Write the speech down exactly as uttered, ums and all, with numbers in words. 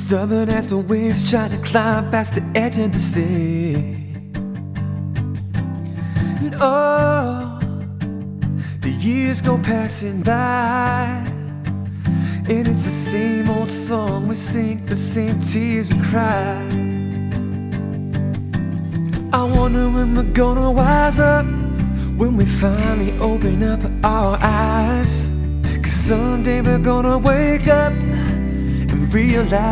Stubborn as the waves trying to climb past the edge of the sea. And oh, the years go passing by, and it's the same old song we sing, the same tears we cry. I wonder when we're gonna wise up, when we finally open up our eyes. 'Cause someday we're gonna wake up and realize